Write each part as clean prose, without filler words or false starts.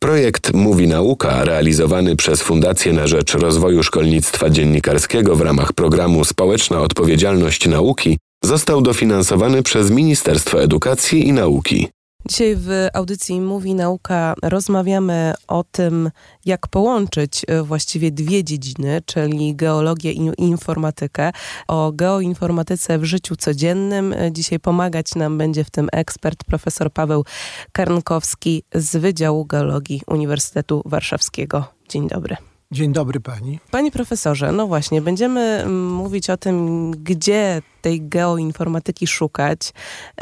Projekt Mówi Nauka, realizowany przez Fundację na rzecz Rozwoju Szkolnictwa Dziennikarskiego w ramach programu Społeczna Odpowiedzialność Nauki, został dofinansowany przez Ministerstwo Edukacji i Nauki. Dzisiaj w audycji Mówi Nauka rozmawiamy o tym, jak połączyć właściwie dwie dziedziny, czyli geologię i informatykę. O geoinformatyce w życiu codziennym. Dzisiaj pomagać nam będzie w tym ekspert profesor Paweł Karnkowski z Wydziału Geologii Uniwersytetu Warszawskiego. Dzień dobry. Dzień dobry pani. Panie profesorze, no właśnie, będziemy mówić o tym, gdzie tej geoinformatyki szukać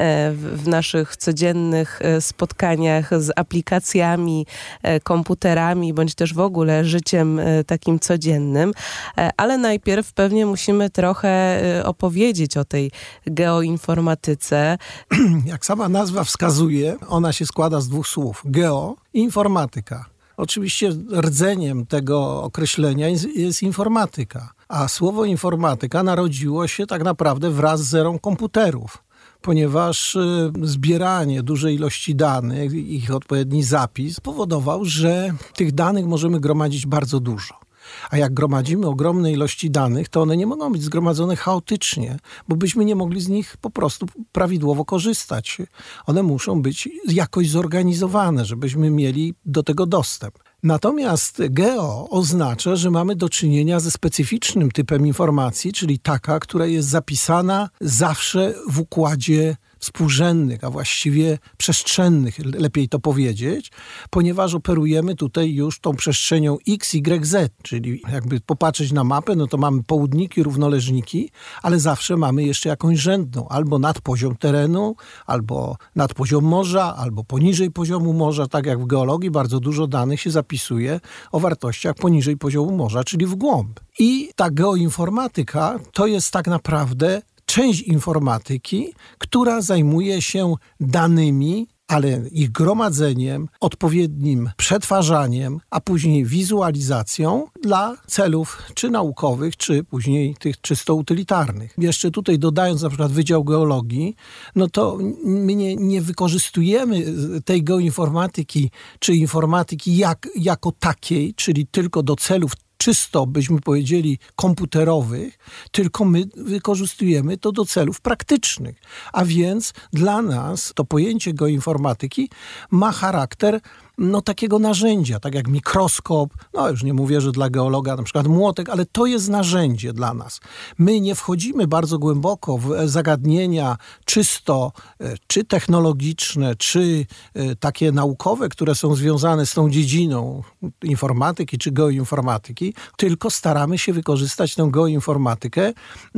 w naszych codziennych spotkaniach z aplikacjami, komputerami, bądź też w ogóle życiem takim codziennym. Ale najpierw pewnie musimy trochę opowiedzieć o tej geoinformatyce. Jak sama nazwa wskazuje, ona się składa z dwóch słów. Geo i informatyka. Oczywiście rdzeniem tego określenia jest informatyka, a słowo informatyka narodziło się tak naprawdę wraz z erą komputerów, ponieważ zbieranie dużej ilości danych, ich odpowiedni zapis powodował, że tych danych możemy gromadzić bardzo dużo. A jak gromadzimy ogromne ilości danych, to one nie mogą być zgromadzone chaotycznie, bo byśmy nie mogli z nich po prostu prawidłowo korzystać. One muszą być jakoś zorganizowane, żebyśmy mieli do tego dostęp. Natomiast geo oznacza, że mamy do czynienia ze specyficznym typem informacji, czyli taka, która jest zapisana zawsze w układzie współrzędnych, a właściwie przestrzennych, lepiej to powiedzieć, ponieważ operujemy tutaj już tą przestrzenią X, Y, Z, czyli jakby popatrzeć na mapę, no to mamy południki, równoleżniki, ale zawsze mamy jeszcze jakąś rzędną, albo nad poziom terenu, albo nad poziom morza, albo poniżej poziomu morza, tak jak w geologii bardzo dużo danych się zapisuje o wartościach poniżej poziomu morza, czyli w głąb. I ta geoinformatyka to jest tak naprawdę część informatyki, która zajmuje się danymi, ale ich gromadzeniem, odpowiednim przetwarzaniem, a później wizualizacją dla celów czy naukowych, czy później tych czysto utylitarnych. Jeszcze tutaj dodając na przykład Wydział Geologii, no to my nie wykorzystujemy tej geoinformatyki czy informatyki jako takiej, czyli tylko do celów czysto, byśmy powiedzieli, komputerowych, tylko my wykorzystujemy to do celów praktycznych. A więc dla nas to pojęcie geoinformatyki ma charakter takiego narzędzia, tak jak mikroskop, już nie mówię, że dla geologa na przykład młotek, ale to jest narzędzie dla nas. My nie wchodzimy bardzo głęboko w zagadnienia czysto czy technologiczne, czy takie naukowe, które są związane z tą dziedziną informatyki czy geoinformatyki, tylko staramy się wykorzystać tę geoinformatykę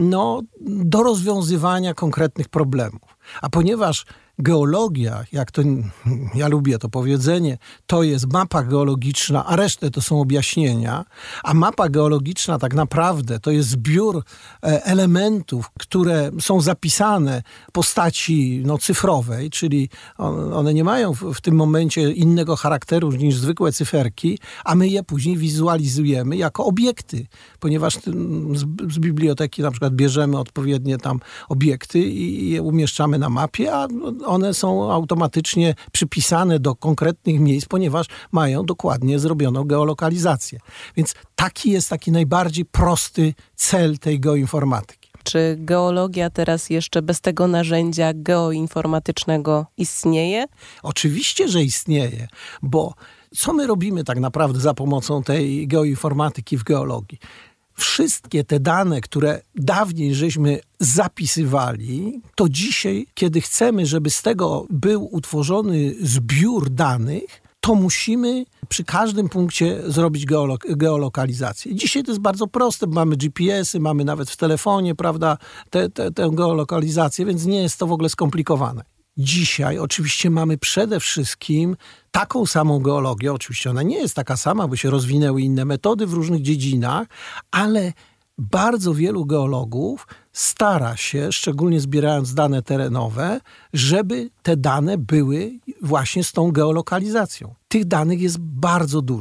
do rozwiązywania konkretnych problemów. A ponieważ geologia, ja lubię to powiedzenie, to jest mapa geologiczna, a resztę to są objaśnienia, a mapa geologiczna tak naprawdę to jest zbiór elementów, które są zapisane w postaci cyfrowej, czyli one nie mają w tym momencie innego charakteru niż zwykłe cyferki, a my je później wizualizujemy jako obiekty, ponieważ z biblioteki na przykład bierzemy odpowiednie tam obiekty i je umieszczamy na mapie, a one są automatycznie przypisane do konkretnych miejsc, ponieważ mają dokładnie zrobioną geolokalizację. Więc taki jest najbardziej prosty cel tej geoinformatyki. Czy geologia teraz jeszcze bez tego narzędzia geoinformatycznego istnieje? Oczywiście, że istnieje, bo co my robimy tak naprawdę za pomocą tej geoinformatyki w geologii? Wszystkie te dane, które dawniej żeśmy zapisywali, to dzisiaj, kiedy chcemy, żeby z tego był utworzony zbiór danych, to musimy przy każdym punkcie zrobić geolokalizację. Dzisiaj to jest bardzo proste, mamy GPS-y, mamy nawet w telefonie, prawda, tę geolokalizację, więc nie jest to w ogóle skomplikowane. Dzisiaj oczywiście mamy przede wszystkim taką samą geologię, oczywiście ona nie jest taka sama, bo się rozwinęły inne metody w różnych dziedzinach, ale bardzo wielu geologów stara się, szczególnie zbierając dane terenowe, żeby te dane były właśnie z tą geolokalizacją. Tych danych jest bardzo dużo.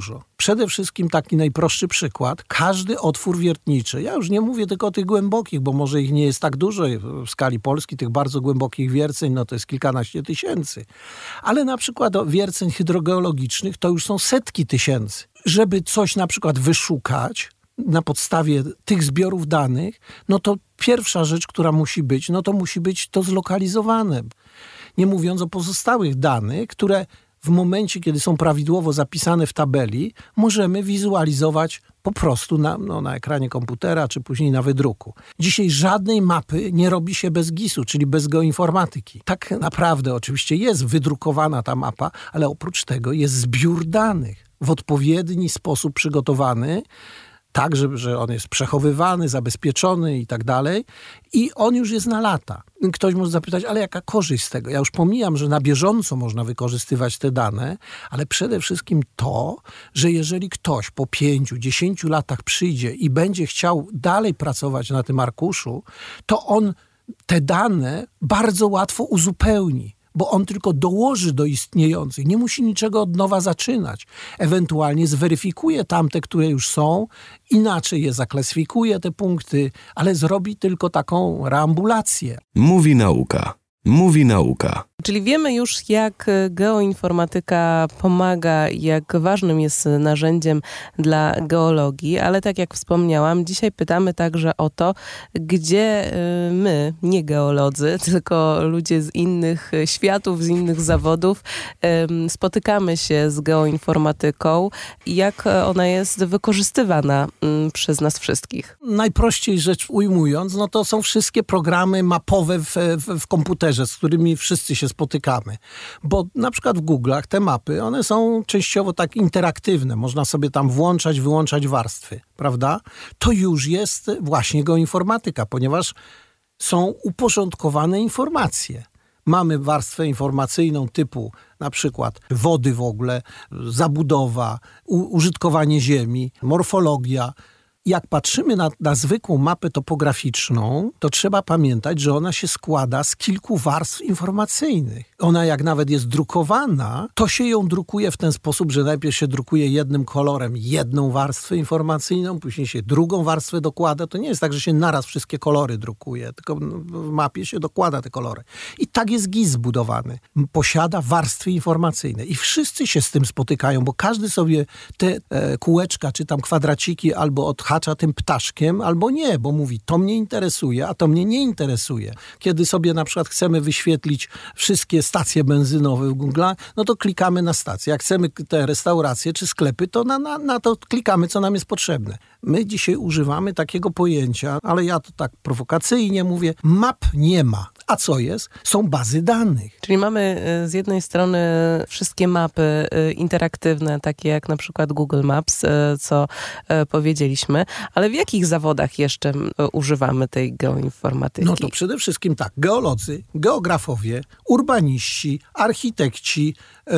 Przede wszystkim taki najprostszy przykład. Każdy otwór wiertniczy, ja już nie mówię tylko o tych głębokich, bo może ich nie jest tak dużo w skali Polski, tych bardzo głębokich wierceń, no to jest kilkanaście tysięcy. Ale na przykład wierceń hydrogeologicznych to już są setki tysięcy. Żeby coś na przykład wyszukać na podstawie tych zbiorów danych, no to pierwsza rzecz, która musi być, no to musi być to zlokalizowane. Nie mówiąc o pozostałych danych, które w momencie, kiedy są prawidłowo zapisane w tabeli, możemy wizualizować po prostu na ekranie komputera, czy później na wydruku. Dzisiaj żadnej mapy nie robi się bez GIS-u, czyli bez geoinformatyki. Tak naprawdę oczywiście jest wydrukowana ta mapa, ale oprócz tego jest zbiór danych w odpowiedni sposób przygotowany, tak, że on jest przechowywany, zabezpieczony i tak dalej. I on już jest na lata. Ktoś może zapytać, ale jaka korzyść z tego? Ja już pomijam, że na bieżąco można wykorzystywać te dane, ale przede wszystkim to, że jeżeli ktoś po 5-10 latach przyjdzie i będzie chciał dalej pracować na tym arkuszu, to on te dane bardzo łatwo uzupełni, bo on tylko dołoży do istniejących, nie musi niczego od nowa zaczynać. Ewentualnie zweryfikuje tamte, które już są, inaczej je zaklasyfikuje te punkty, ale zrobi tylko taką reambulację. Mówi nauka. Mówi nauka. Czyli wiemy już, jak geoinformatyka pomaga, jak ważnym jest narzędziem dla geologii, ale tak jak wspomniałam, dzisiaj pytamy także o to, gdzie my, nie geolodzy, tylko ludzie z innych światów, z innych zawodów, spotykamy się z geoinformatyką i jak ona jest wykorzystywana przez nas wszystkich. Najprościej rzecz ujmując, no to są wszystkie programy mapowe w komputerze, z którymi wszyscy się spotykamy. Bo na przykład w Google'ach te mapy, one są częściowo tak interaktywne. Można sobie tam włączać, wyłączać warstwy, prawda? To już jest właśnie geoinformatyka, ponieważ są uporządkowane informacje. Mamy warstwę informacyjną typu na przykład wody w ogóle, zabudowa, użytkowanie ziemi, morfologia. Jak patrzymy na zwykłą mapę topograficzną, to trzeba pamiętać, że ona się składa z kilku warstw informacyjnych. Ona jak nawet jest drukowana, to się ją drukuje w ten sposób, że najpierw się drukuje jednym kolorem jedną warstwę informacyjną, później się drugą warstwę dokłada. To nie jest tak, że się naraz wszystkie kolory drukuje, tylko w mapie się dokłada te kolory. I tak jest GIS zbudowany. Posiada warstwy informacyjne i wszyscy się z tym spotykają, bo każdy sobie te kółeczka czy tam kwadraciki albo odhacza tym ptaszkiem, albo nie, bo mówi, to mnie interesuje, a to mnie nie interesuje. Kiedy sobie na przykład chcemy wyświetlić wszystkie stacje benzynowe w Google, no to klikamy na stację. Jak chcemy te restauracje czy sklepy, to na to klikamy, co nam jest potrzebne. My dzisiaj używamy takiego pojęcia, ale ja to tak prowokacyjnie mówię, map nie ma. A co jest? Są bazy danych. Czyli mamy z jednej strony wszystkie mapy interaktywne, takie jak na przykład Google Maps, co powiedzieliśmy, ale w jakich zawodach jeszcze używamy tej geoinformatyki? No to przede wszystkim tak, geolodzy, geografowie, urbaniści, architekci,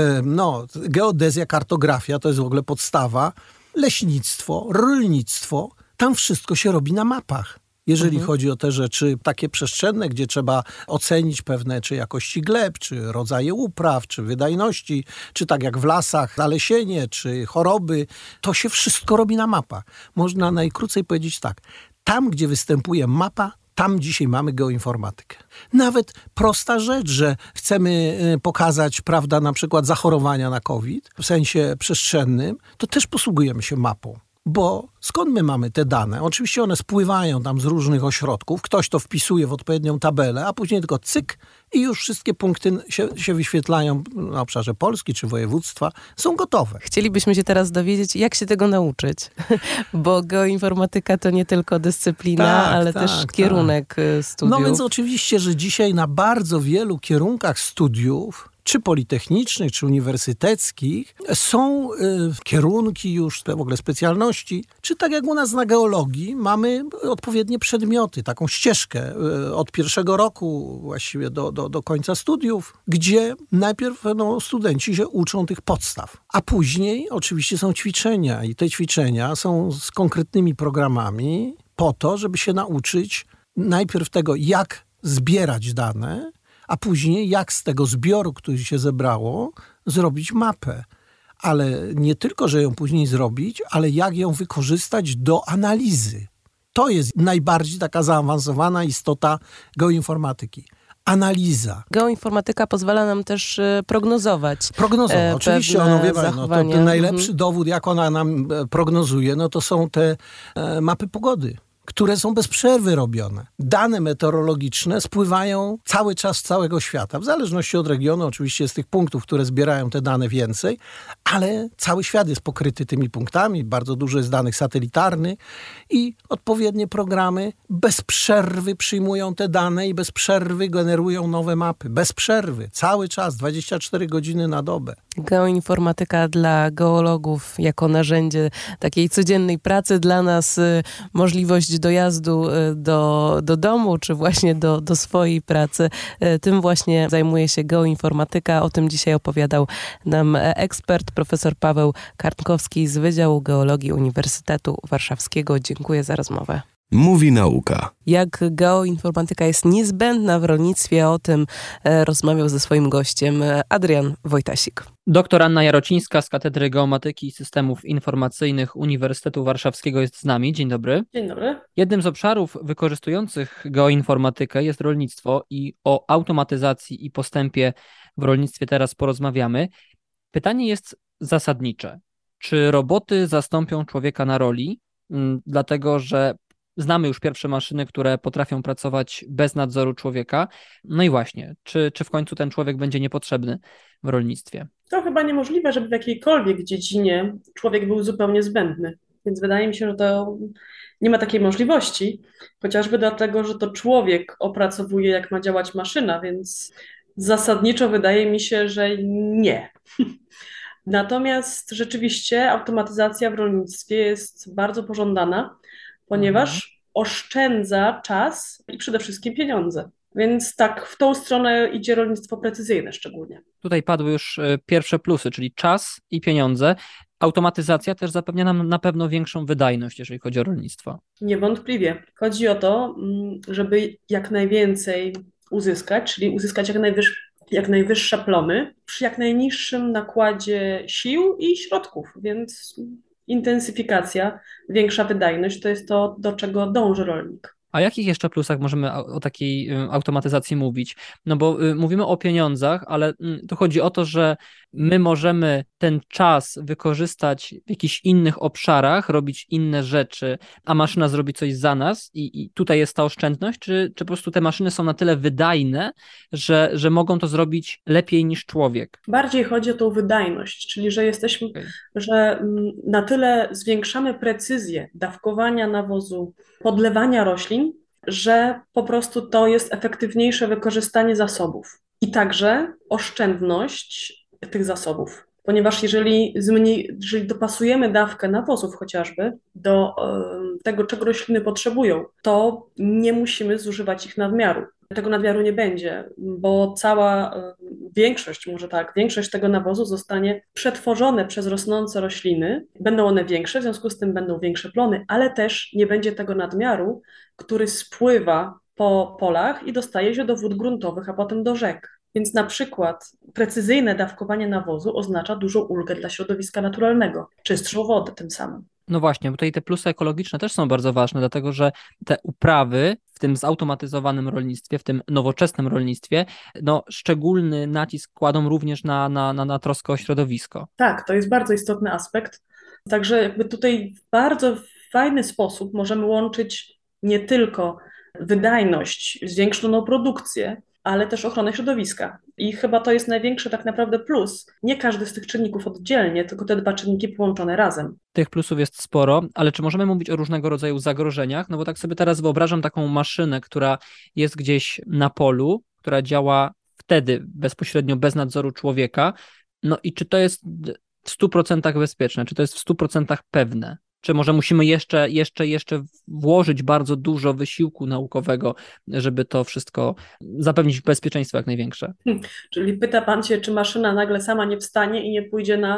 geodezja, kartografia, to jest w ogóle podstawa, leśnictwo, rolnictwo, tam wszystko się robi na mapach. Jeżeli chodzi o te rzeczy takie przestrzenne, gdzie trzeba ocenić pewne czy jakości gleb, czy rodzaje upraw, czy wydajności, czy tak jak w lasach zalesienie, czy choroby, to się wszystko robi na mapach. Można najkrócej powiedzieć tak, tam gdzie występuje mapa, tam dzisiaj mamy geoinformatykę. Nawet prosta rzecz, że chcemy pokazać, prawda, na przykład zachorowania na COVID w sensie przestrzennym, to też posługujemy się mapą. Bo skąd my mamy te dane? Oczywiście one spływają tam z różnych ośrodków, ktoś to wpisuje w odpowiednią tabelę, a później tylko cyk i już wszystkie punkty się wyświetlają na obszarze Polski czy województwa, są gotowe. Chcielibyśmy się teraz dowiedzieć, jak się tego nauczyć, bo geoinformatyka to nie tylko dyscyplina, ale też kierunek studiów. No więc oczywiście, że dzisiaj na bardzo wielu kierunkach studiów, czy politechnicznych, czy uniwersyteckich, są kierunki już, w ogóle specjalności, czy tak jak u nas na geologii mamy odpowiednie przedmioty, taką ścieżkę od pierwszego roku właściwie do końca studiów, gdzie najpierw studenci się uczą tych podstaw, a później oczywiście są ćwiczenia i te ćwiczenia są z konkretnymi programami po to, żeby się nauczyć najpierw tego, jak zbierać dane, a później jak z tego zbioru, który się zebrało, zrobić mapę. ale nie tylko, że ją później zrobić, ale jak ją wykorzystać do analizy. To jest najbardziej taka zaawansowana istota geoinformatyki. Analiza. Geoinformatyka pozwala nam też prognozować. Oczywiście, wie pani, to ten najlepszy dowód, jak ona nam prognozuje, to są te mapy pogody, które są bez przerwy robione. Dane meteorologiczne spływają cały czas z całego świata. W zależności od regionu, oczywiście z tych punktów, które zbierają te dane więcej, ale cały świat jest pokryty tymi punktami. Bardzo dużo jest danych satelitarnych i odpowiednie programy bez przerwy przyjmują te dane i bez przerwy generują nowe mapy. Bez przerwy. Cały czas, 24 godziny na dobę. Geoinformatyka dla geologów jako narzędzie takiej codziennej pracy, dla nas możliwość dojazdu do domu, czy właśnie do swojej pracy. Tym właśnie zajmuje się geoinformatyka. O tym dzisiaj opowiadał nam ekspert, profesor Paweł Karnkowski z Wydziału Geologii Uniwersytetu Warszawskiego. Dziękuję za rozmowę. Mówi nauka. Jak geoinformatyka jest niezbędna w rolnictwie, o tym rozmawiał ze swoim gościem Adrian Wojtasik. Doktor Anna Jarocińska z Katedry Geomatyki i Systemów Informacyjnych Uniwersytetu Warszawskiego jest z nami. Dzień dobry. Dzień dobry. Jednym z obszarów wykorzystujących geoinformatykę jest rolnictwo i o automatyzacji i postępie w rolnictwie teraz porozmawiamy. Pytanie jest zasadnicze. Czy roboty zastąpią człowieka na roli? Dlatego, że znamy już pierwsze maszyny, które potrafią pracować bez nadzoru człowieka. No i właśnie, czy w końcu ten człowiek będzie niepotrzebny w rolnictwie? To chyba niemożliwe, żeby w jakiejkolwiek dziedzinie człowiek był zupełnie zbędny. Więc wydaje mi się, że to nie ma takiej możliwości, chociażby dlatego, że to człowiek opracowuje, jak ma działać maszyna, więc zasadniczo wydaje mi się, że nie. Natomiast rzeczywiście automatyzacja w rolnictwie jest bardzo pożądana, ponieważ oszczędza czas i przede wszystkim pieniądze. Więc tak, w tą stronę idzie rolnictwo precyzyjne szczególnie. Tutaj padły już pierwsze plusy, czyli czas i pieniądze. Automatyzacja też zapewnia nam na pewno większą wydajność, jeżeli chodzi o rolnictwo. Niewątpliwie. Chodzi o to, żeby jak najwięcej uzyskać, czyli uzyskać jak najwyższe plony przy jak najniższym nakładzie sił i środków, więc intensyfikacja, większa wydajność to jest to, do czego dąży rolnik. A o jakich jeszcze plusach możemy o takiej automatyzacji mówić? No bo mówimy o pieniądzach, ale tu chodzi o to, że my możemy ten czas wykorzystać w jakichś innych obszarach, robić inne rzeczy, a maszyna zrobi coś za nas i tutaj jest ta oszczędność, czy po prostu te maszyny są na tyle wydajne, że mogą to zrobić lepiej niż człowiek? Bardziej chodzi o tą wydajność, czyli że na tyle zwiększamy precyzję dawkowania nawozu, podlewania roślin, że po prostu to jest efektywniejsze wykorzystanie zasobów i także oszczędność tych zasobów. Ponieważ jeżeli dopasujemy dawkę nawozów chociażby do tego, czego rośliny potrzebują, to nie musimy zużywać ich nadmiaru. Tego nadmiaru nie będzie, bo cała większość tego nawozu zostanie przetworzone przez rosnące rośliny. Będą one większe, w związku z tym będą większe plony, ale też nie będzie tego nadmiaru, który spływa po polach i dostaje się do wód gruntowych, a potem do rzek. Więc na przykład precyzyjne dawkowanie nawozu oznacza dużą ulgę dla środowiska naturalnego, czystszą wodę tym samym. No właśnie, bo tutaj te plusy ekologiczne też są bardzo ważne, dlatego że te uprawy w tym zautomatyzowanym rolnictwie, w tym nowoczesnym rolnictwie, szczególny nacisk kładą również na troskę o środowisko. Tak, to jest bardzo istotny aspekt. Także jakby tutaj w bardzo fajny sposób możemy łączyć nie tylko wydajność, zwiększoną produkcję, ale też ochronę środowiska. I chyba to jest największy tak naprawdę plus. Nie każdy z tych czynników oddzielnie, tylko te dwa czynniki połączone razem. Tych plusów jest sporo, ale czy możemy mówić o różnego rodzaju zagrożeniach? No bo tak sobie teraz wyobrażam taką maszynę, która jest gdzieś na polu, która działa wtedy bezpośrednio bez nadzoru człowieka. No i czy to jest w 100% bezpieczne? Czy to jest w 100% pewne? Czy może musimy jeszcze włożyć bardzo dużo wysiłku naukowego, żeby to wszystko zapewnić bezpieczeństwo jak największe? Czyli pyta pan się, czy maszyna nagle sama nie wstanie i nie pójdzie na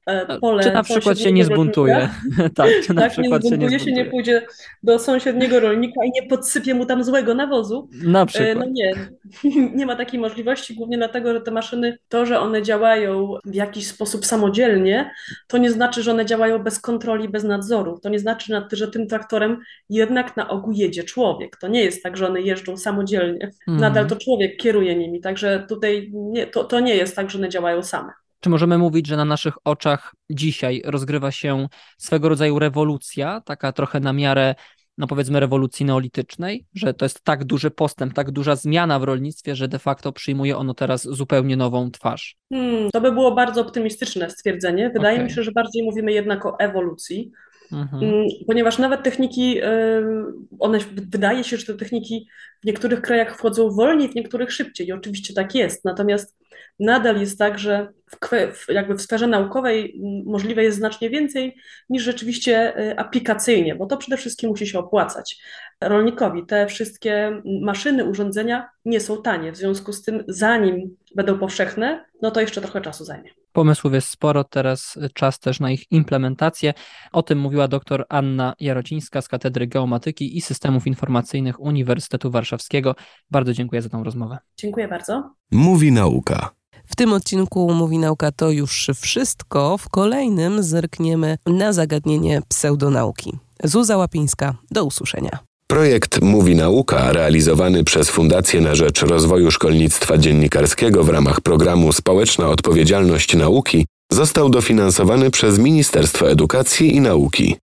pole czy na przykład się nie zbuntuje. Tak, czy na przykład nie zbuntuje się, nie pójdzie do sąsiedniego rolnika i nie podsypie mu tam złego nawozu. Na przykład. No nie ma takiej możliwości, głównie dlatego, że te maszyny, to, że one działają w jakiś sposób samodzielnie, to nie znaczy, że one działają bez kontroli, bez nadzoru. To nie znaczy, że tym traktorem jednak na ogół jedzie człowiek. To nie jest tak, że one jeżdżą samodzielnie. Nadal to człowiek kieruje nimi, także tutaj to nie jest tak, że one działają same. Czy możemy mówić, że na naszych oczach dzisiaj rozgrywa się swego rodzaju rewolucja, taka trochę na miarę, no powiedzmy, rewolucji neolitycznej, że to jest tak duży postęp, tak duża zmiana w rolnictwie, że de facto przyjmuje ono teraz zupełnie nową twarz? To by było bardzo optymistyczne stwierdzenie. Wydaje mi się, że bardziej mówimy jednak o ewolucji, ponieważ nawet techniki, wydaje się, że te techniki w niektórych krajach wchodzą wolniej, w niektórych szybciej. I oczywiście tak jest, natomiast nadal jest tak, że jakby w sferze naukowej możliwe jest znacznie więcej niż rzeczywiście aplikacyjnie, bo to przede wszystkim musi się opłacać rolnikowi. Te wszystkie maszyny, urządzenia nie są tanie, w związku z tym zanim będą powszechne, no to jeszcze trochę czasu zajmie. Pomysłów jest sporo, teraz czas też na ich implementację. O tym mówiła dr Anna Jarocińska z Katedry Geomatyki i Systemów Informacyjnych Uniwersytetu Warszawskiego. Bardzo dziękuję za tą rozmowę. Dziękuję bardzo. Mówi nauka. W tym odcinku Mówi Nauka to już wszystko. W kolejnym zerkniemy na zagadnienie pseudonauki. Zuza Łapińska, do usłyszenia. Projekt Mówi Nauka, realizowany przez Fundację na rzecz Rozwoju Szkolnictwa Dziennikarskiego w ramach programu Społeczna Odpowiedzialność Nauki, został dofinansowany przez Ministerstwo Edukacji i Nauki.